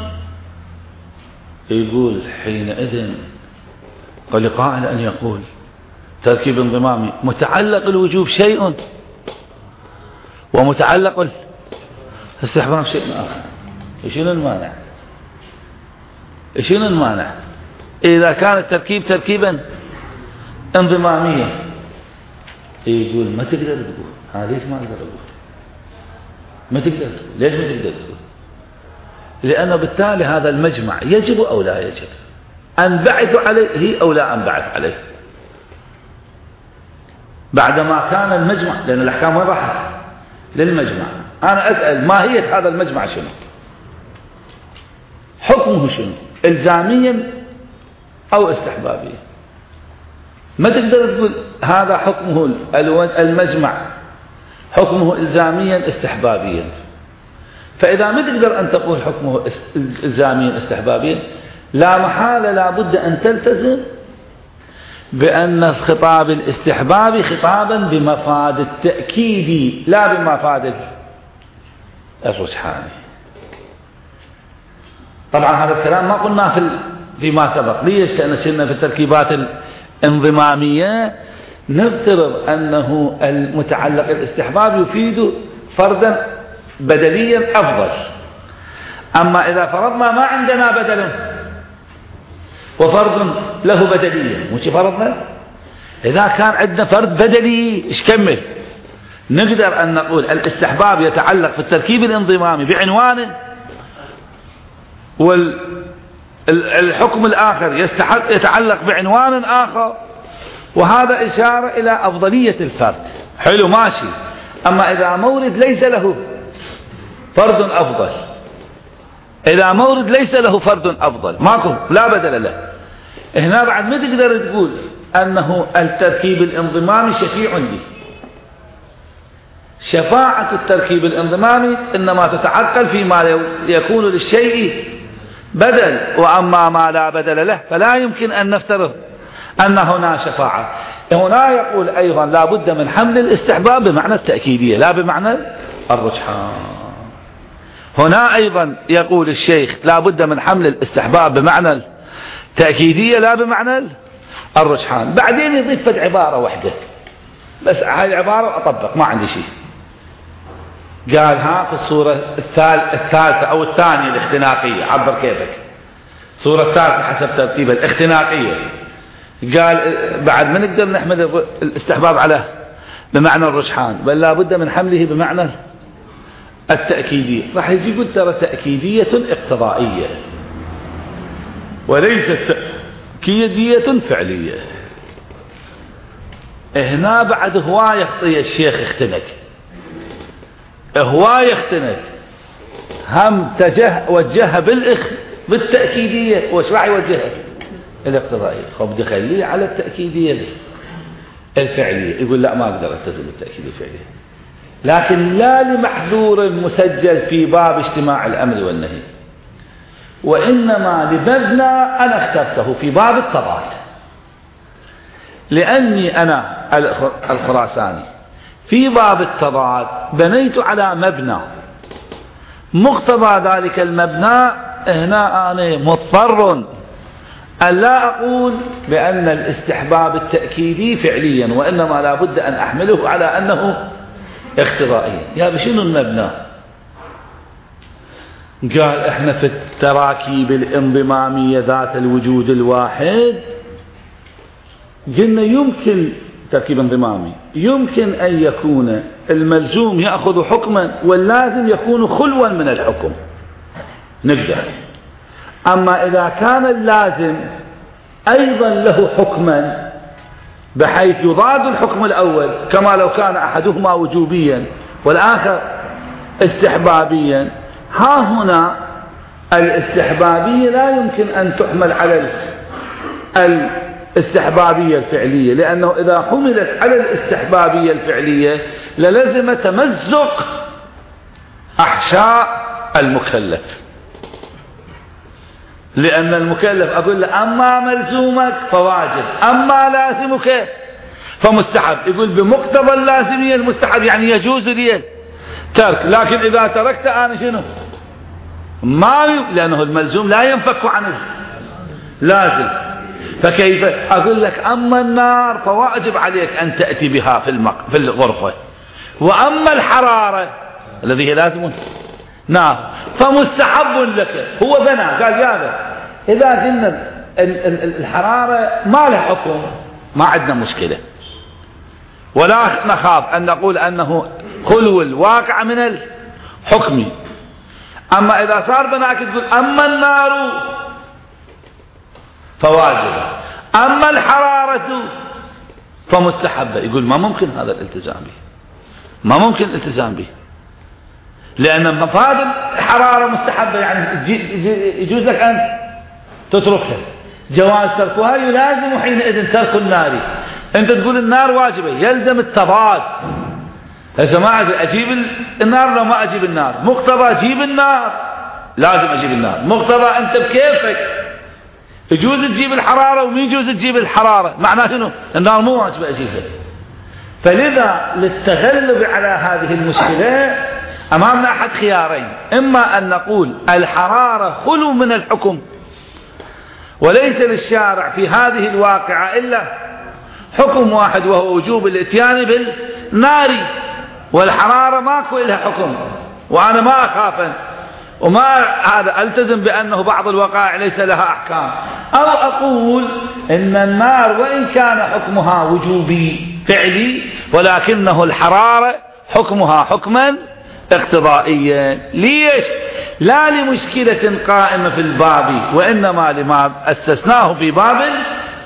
يقول حينئذ قال قائل أن يقول تركيب انضمامي متعلق الوجوب شيء ومتعلق الاستحباب شيء آخر. شنو المانع؟ شنو المانع إذا كان التركيب تركيبا انضماميا؟ يقول ما تقدر تقول هذا. ليش ما أقدر أقول؟ ما تقدر تقول. ليش ما تقدر تقول؟ لأنه بالتالي هذا المجمع يجب أو لا يجب، أنبعث عليه أو لا أنبعث عليه. بعدما كان المجمع، لأن الأحكام وين راحت؟ للمجمع. أنا أسأل ماهية هذا المجمع شنو؟ حكمه شنو؟ إلزاميا أو استحبابيا؟ ما تقدر تقول هذا حكمه المجمع حكمه إلزاميا استحبابيا. فإذا ما تقدر أن تقول حكمه إلزاميا استحبابيا، لا محالة لا بد أن تلتزم بأن الخطاب الاستحبابي خطابا بمفاد التأكيد لا بمفاد الرجحان. طبعا هذا الكلام ما قلناه في فيما سبق. ليش؟ لأن كنا في التركيبات الانضمامية نفترض أنه المتعلق الاستحباب يفيد فردا بدليا أفضل. أما إذا فرضنا ما عندنا بدل وفرض له بدلية، مش فرضنا؟ إذا كان عندنا فرد بدلي إيش كمل؟ نقدر أن نقول الاستحباب يتعلق في التركيب الانضمامي بعنوانه، والحكم الآخر يستحق يتعلق بعنوان آخر، وهذا إشارة إلى أفضلية الفرد. حلو ماشي. أما إذا مورد ليس له فرد أفضل، إذا مورد ليس له فرد أفضل ماكو لا بدل له، هنا بعد ما تقدر تقول أنه التركيب الانضمامي شفيع لي. شفاعة التركيب الانضمامي إنما تتعقل فيما يكون للشيء بدل، وأما ما لا بدل له فلا يمكن أن نفترض أن هنا شفاعة. هنا يقول أيضا لا بد من حمل الاستحباب بمعنى التأكيدية لا بمعنى الرجحان. هنا أيضا يقول الشيخ لا بد من حمل الاستحباب بمعنى التأكيدية لا بمعنى الرجحان. بعدين يضيف فد عبارة واحدة بس هاي العبارة وأطبق ما عندي شيء. قالها في الصورة الثالثة أو الثانية الاختناقية، عبر كيفك، صورة الثالثة حسب ترتيبها الاختناقية. قال بعد ما نقدر نحمل الاستحباب على بمعنى الرجحان بل لا بد من حمله بمعنى التأكيدية. راح يجي يقول ترى تأكيدية اقتضائية وليست تأكيدية فعلية. هنا بعد هواية خطية الشيخ اختنق، هواية اختنق، هم تجه وجهها بالإخ بالتأكيدية، وش راح يوجهها؟ الاقتضائية. خب بدي خليه على التأكيدية الفعلية. يقول لا ما أقدر ألتزم بالتأكيدية الفعلية، لكن لا لمحذور مسجل في باب اجتماع الأمر والنهي، وإنما لمبنى أنا اخترته في باب التضاد، لأني أنا الخراساني في باب التضاد بنيت على مبنى، مقتضى ذلك المبنى هنا أنا مضطر أن لا أقول بأن الاستحباب التأكيدي فعليا، وإنما لا بد أن أحمله على أنه اقتضائي. يا بشنو المبنى؟ قال احنا في التراكيب الانضمامية ذات الوجود الواحد قلنا يمكن تركيب انضمامي يمكن أن يكون الملزوم يأخذ حكما واللازم يكون خلوا من الحكم، نقدر. أما إذا كان اللازم أيضا له حكما بحيث يضاد الحكم الأول، كما لو كان أحدهما وجوبيا والآخر استحبابيا، ها هنا الاستحبابية لا يمكن أن تحمل على الاستحبابية الفعلية، لأنه إذا حملت على الاستحبابية الفعلية للزم تمزق أحشاء المكلف، لأن المكلف أقول له أما ملزومك فواجب أما لازمك فمستحب. يقول بمقتضى اللازمية المستحب يعني يجوز لي ترك، لكن إذا تركت أنا شنو؟ ما ي... لأنه الملزوم لا ينفك عنه لازم. فكيف أقول لك أما النار فواجب عليك أن تأتي بها في, المق... في الغرفة، وأما الحرارة الذي هي لازم نار فمستحب لك. هو بنى قال يا ذا إذا قلنا الحرارة ما له حكم ما عندنا مشكلة، ولا نخاف أن نقول أنه خلو الواقع من الحكم. أما إذا صار بناك تقول أما النار فواجبة أما الحرارة فمستحبة، يقول ما ممكن هذا الالتزام به، ما ممكن الالتزام به، لأن مفاد الحرارة مستحبة يعني يجوز لك أن تتركها، جواز تركها يلازم حينئذ ترك النار. أنت تقول النار واجبة يلزم التضاد، هسه ما أجيب النار لو ما أجيب النار، مقتضى أجيب النار لازم أجيب النار، مقتضى أنت بكيفك يجوز تجيب الحرارة ومين يجوز تجيب الحرارة، معناه شنو؟ النار مو واجبة أجيبها. فلذا للتغلب على هذه المشكلة أمامنا أحد خيارين، إما أن نقول الحرارة خلو من الحكم وليس للشارع في هذه الواقعة إلا حكم واحد وهو وجوب الاتيان بالنار، والحرارة ماكو إلها حكم وأنا ما أخاف وما هذا ألتزم بأنه بعض الوقائع ليس لها أحكام، أو أقول إن النار وإن كان حكمها وجوبي فعلي ولكنه الحرارة حكمها حكما اقتضائيا. ليش؟ لا لمشكلة قائمة في الباب، وإنما لما أسسناه في باب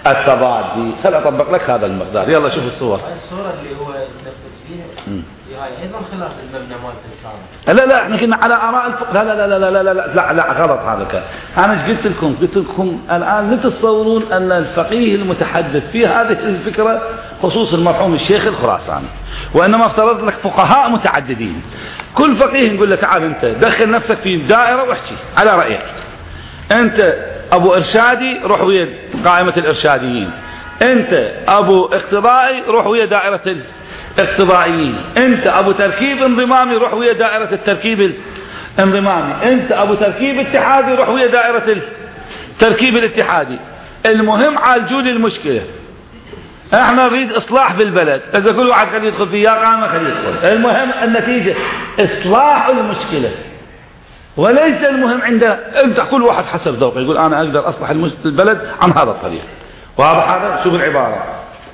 التضادي. خل أطبق لك هذا المقدار. يلا شوف الصور. الصورة اللي هو يتنفس فيها هاي أيضا خلاف المبنى مال الإسلام. لا لا احنا كنا على آراء الفقه. لا لا لا لا لا لا لا, لا, لا غلط هذا الكلام. أنا ايش قلت لكم؟ قلت لكم الآن لا تتصورون أن الفقيه المتحدث في هذه الفكرة خصوص المرحوم الشيخ الخراساني، وإنما افترضت لك فقهاء متعددين. كل فقيه نقول له تعال أنت دخل نفسك في دائرة واحكي على رأيك. أنت أبو إرشادي روح ويا قائمة الإرشاديين، أنت أبو اقتضائي روح ويا دائرة الاقتضائيين، أنت أبو تركيب انضمامي روح ويا دائرة التركيب الانضمامي، أنت أبو تركيب اتحادي روح ويا دائرة التركيب الاتحادي. المهم عالجوا لي المشكلة. احنا نريد اصلاح في البلد، اذا كل واحد خليه يدخل فيها قائمة خليه يدخل. المهم النتيجة اصلاح المشكلة، وليس المهم عندنا انت كل واحد حسب ذوقه يقول انا اقدر اصلح البلد عن هذا الطريق. وهذا هذا شوف العبارة.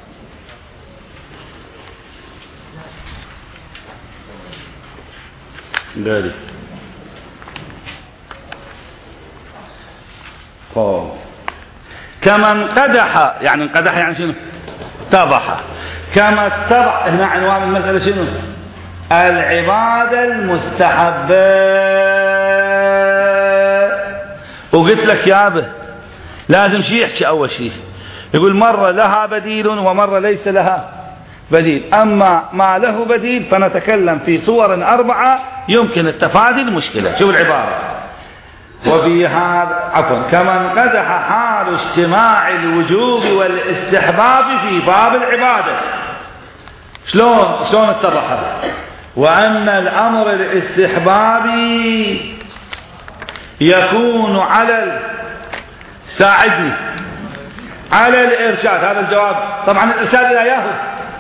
داري طيب. كما انقدح، يعني انقدح يعني شنو؟ اتضح. كما اتضح. هنا عنوان المسألة شنو؟ العبادة المستحبة. وقلت لك يا أبه لازم شيء يحكي أول شيء، يقول مرة لها بديل ومرة ليس لها بديل. أما ما له بديل فنتكلم في صور أربعة يمكن التفادي المشكلة. شوف العبارة. وفي هذا عفوا كما انقدح حال اجتماع الوجوب والاستحباب في باب العبادة. شلون شلون اتضح؟ وأن الأمر الاستحبابي يكون على ساعدني على الإرشاد. هذا الجواب طبعا الإرشاد إلى ياهو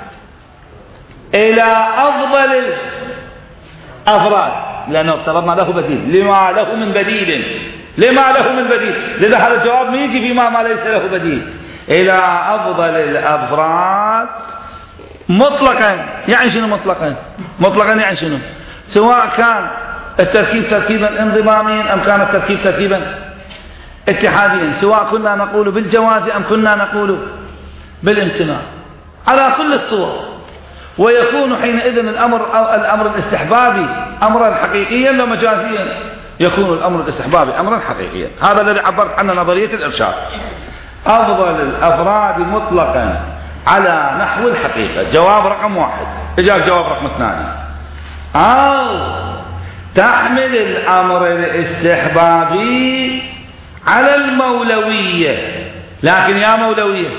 إلى أفضل الأفراد، لأنه افترضنا له بديل. لما له من بديل لما له من بديل لذا هذا الجواب ما يجي فيما ما ليس له بديل. إلى أفضل الأفراد مطلقا. يعني شنو مطلقا؟ مطلقا يعني شنو؟ سواء كان التركيب تركيبا انضماميا أم كان التركيب تركيبا اتحاديا، سواء كنا نقول بالجواز أم كنا نقول بالامتناع، على كل الصور. ويكون حينئذ الأمر أو الأمر الاستحبابي أمرا حقيقيا لا مجازيا. يكون الأمر الاستحبابي أمرا حقيقيا. هذا الذي عبرت عنه نظرية الإرشاد. أفضل الأفراد مطلقا على نحو الحقيقة. جواب رقم واحد. إجاك جواب رقم اثنان. أو تحمل الأمر الاستحبابي على المولوية، لكن يا مولوية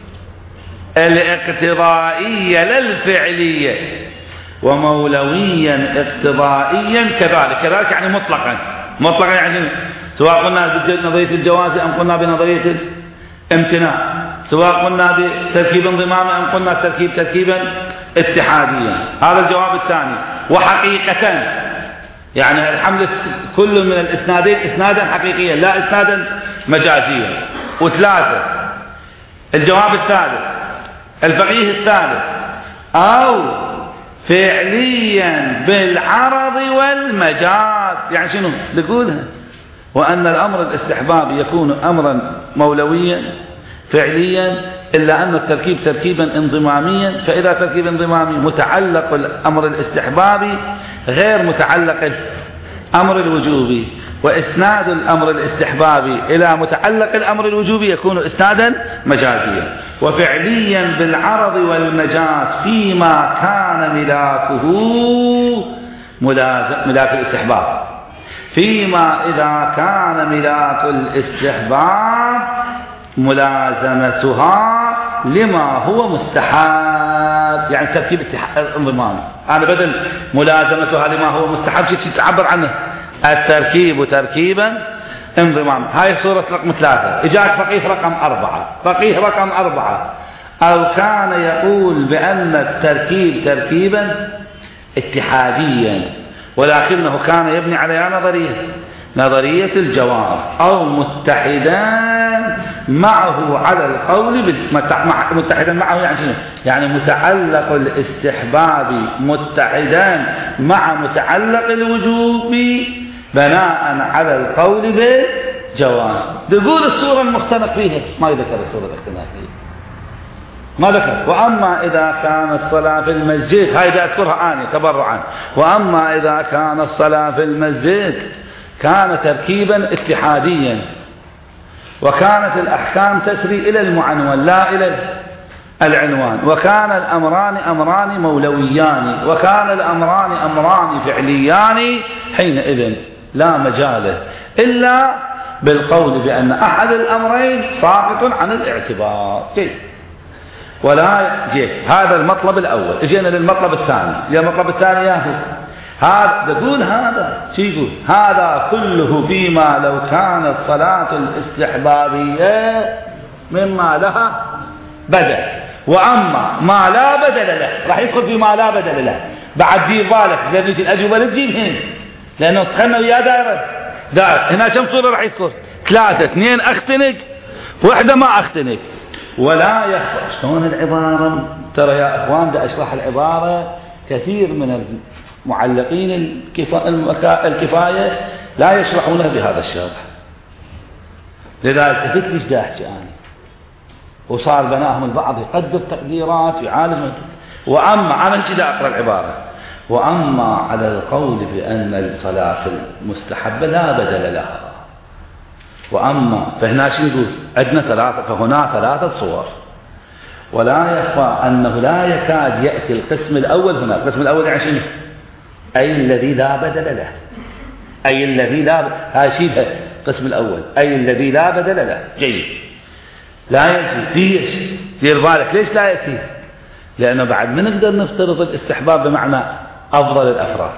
الاقتضائية لا الفعلية، ومولويا اقتضائيا كذلك. كذلك يعني مطلقا. مطلقا يعني سواء قلنا بنظرية الجواز أم قلنا بنظرية الامتناع، سواء قلنا بتركيب انضمامي أم قلنا تركيب تركيبا اتحاديا. هذا الجواب الثاني. وحقيقة يعني الحمل كل من الاسنادين اسنادا حقيقيا لا اسنادا مجازيا. وثلاثة الجواب الثالث الفقيه الثالث أو فعليا بالعرض والمجاز. يعني شنو نقولها؟ وأن الأمر الاستحبابي يكون أمرا مولويا فعليا، إلا أن التركيب تركيبا انضماميا، فإذا تركيب انضمامي متعلق الأمر الاستحبابي غير متعلق الأمر الوجوبي، وإسناد الأمر الاستحبابي إلى متعلق الأمر الوجوبي يكون إسنادا مجازيا. وفعليا بالعرض والمجاز فيما كان ملاكه ملاك الاستحباب، فيما إذا كان ملاك الاستحباب ملازمتها لما هو مستحب. يعني تركيب انضمامي أنا بدل ملازمتها لما هو مستحب شيء تعبر عنه التركيب تركيبا انضمام. هاي صورة رقم ثلاثة. إجاك فقيه رقم أربعة. فقيه رقم أربعة أو كان يقول بأن التركيب تركيبا اتحاديا، ولكنه كان يبني على نظرية نظرية الجواز، أو متحدا معه على القول متحدا معه يعني شنو؟ يعني متعلق الاستحباب متحدا مع متعلق الوجوب بناء على القول جواز. تقول الصورة المختلف فيها ما ذكر الصورة الاختلاف فيها، ما ذكر. وأما إذا كانت الصلاة في المسجد، هذه أذكرها أنا تبرعا، وأما إذا كان الصلاة في المسجد كان تركيبا اتحاديا، وكانت الأحكام تسري إلى المعنون لا إلى العنوان، وكان الأمران أمران مولويان، وكان الأمران أمران فعليان، حينئذ لا مجال إلا بالقول بأن أحد الأمرين ساقط عن الاعتبار. جيد. ولا جيد. هذا المطلب الأول. اجينا للمطلب الثاني. يا المطلب الثاني ياهو هذا يقول هذا شو يقول؟ هذا كله فيما لو كانت صلاة الاستحبابية مما لها بدل، وأما ما لا بدل له راح يدخل في ما لا بدل له. بعد دي بالك لأن يجي الأجوبة لا تجيبهن، لأنه دخلنا ويا دائرة دائرة. هنا كم صورة راح يذكر؟ ثلاثة، اثنين أختنق واحدة ما أختنق. ولا يخفى شلون العبارة. ترى يا أخوان بدي أشرح العبارة، كثير من المعلقين الكفاية لا يشرحونه بهذا الشرح، لذلك التفت ليش دا أحكي أنا، وصار بناهم البعض يقدر تقديرات ويعالج. وأما أنا نجي أقرأ العبارة، وأما على القول بأن الصلاة المستحبة لا بدل لها، وأما فهنا شو يقول؟ عندنا ثلاثة، فهنا ثلاثة صور. ولا يخفى أنه لا يكاد يأتي القسم الأول هنا. القسم الأول يعني شنو؟ أي الذي لا بدل له، أي الذي لا بدل. هاي شيء القسم الأول، أي الذي لا بدل له. جيد. لا يأتي. ليش؟ دير بالك ليش لا يأتي؟ لأنه بعد ما نقدر نفترض الاستحباب بمعنى أفضل الأفراد.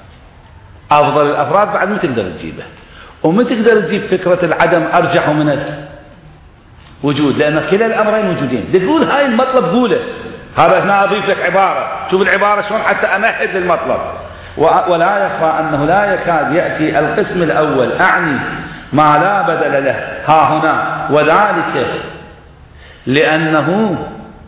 أفضل الأفراد بعد ما تقدر تجيبه، وما تقدر تجيب فكرة العدم أرجح من الوجود، لأن كلا الأمرين موجودين. تقول هاي المطلب قوله، هذا هنا أضيف لك عبارة. شوف العبارة شلون حتى أمهد للمطلب. ولا يخفى أنه لا يكاد يأتي القسم الأول، أعني ما لا بدل له ها هنا، وذلك لأنه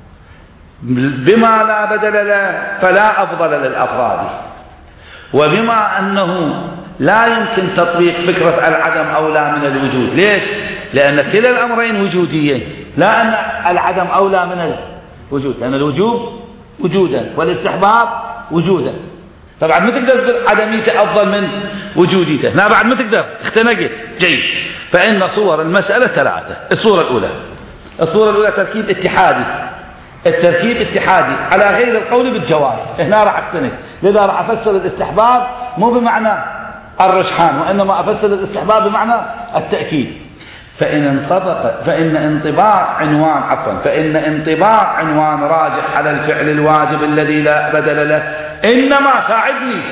بما لا بدل له فلا أفضل للأفراد، وبما أنه لا يمكن تطبيق فكرة العدم أولى من الوجود. ليش؟ لأن كلا الأمرين وجوديين، لا أن العدم أولى من الوجود، لأن الوجوب وجودا والاستحباب وجودا. طبعا ما تقدر تقول عدميته أفضل من وجوديته، لا بعد ما تقدر، اختنقت. جيد. فإن صور المسألة ثلاثة. الصورة الأولى الصورة الأولى تركيب اتحادي. التركيب اتحادي على غير القول بالجواز. هنا راح اختنق، لذا راح أفسر الاستحباب مو بمعنى الرجحان، وإنما أفسر الاستحباب بمعنى التأكيد. فإن انطبق فإن انطباق عنوان عفوا فإن انطباق عنوان راجح على الفعل الواجب الذي لا بدل له إنما ساعدني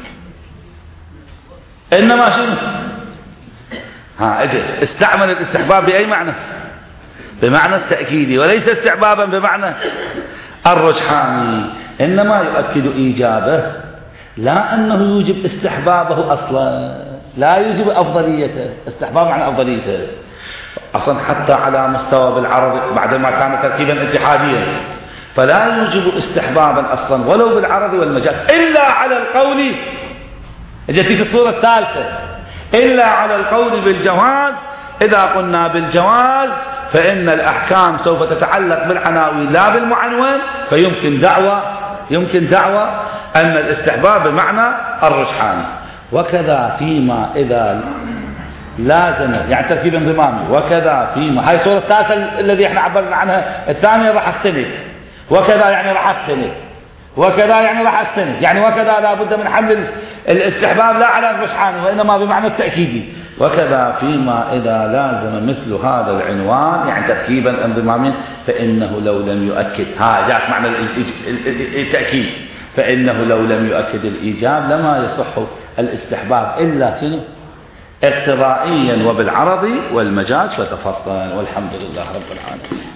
إنما شنو؟ ها اجل استعمل الاستحباب بأي معنى؟ بمعنى التأكيد، وليس استحبابا بمعنى الرجحاني. إنما يؤكد إيجابه، لا أنه يوجب استحبابه أصلا، لا يوجب أفضليته. استحباب معنى أفضليته أصلا حتى على مستوى بالعرض بعدما كان تركيبا اتحاديا، فلا يوجب استحبابا أصلا ولو بالعرض والمجاز، إلا على القول التي في الصورة الثالثة، إلا على القول بالجواز. إذا قلنا بالجواز فإن الأحكام سوف تتعلق بالعناوين لا بالمعنون، فيمكن دعوة يمكن دعوة أن الاستحباب بمعنى الرجحان. وكذا فيما إذا لازم يعني تركيب انضمامي. وكذا فيما، هاي الصورة الثالثة الذي احنا عبرنا عنها، الثانية راح اختلف. وكذا يعني راح اختلف، وكذا يعني راح اختلف، يعني وكذا لا بد من حمل الاستحباب لا على الرجحان وإنما بمعنى التأكيد. وكذا فيما إذا لازم مثل هذا العنوان يعني تركيبا انضماميا فإنه لو لم يؤكد، ها جاءت معنى التأكيد، فإنه لو لم يؤكد الإيجاب لما يصح الاستحباب إلا شنو؟ اقتضائيا وبالعرض والمجاز فتفطن. والحمد لله رب العالمين.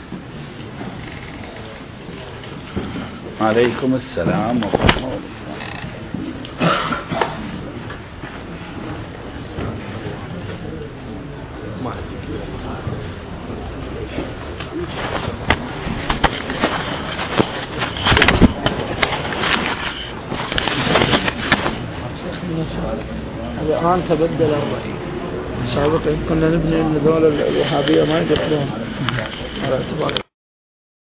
عليكم السلام ورحمة الله. الآن تبدل الرأي. سابقا كنا نبني ان ذول الوهابية ما يدخلون على اعتبار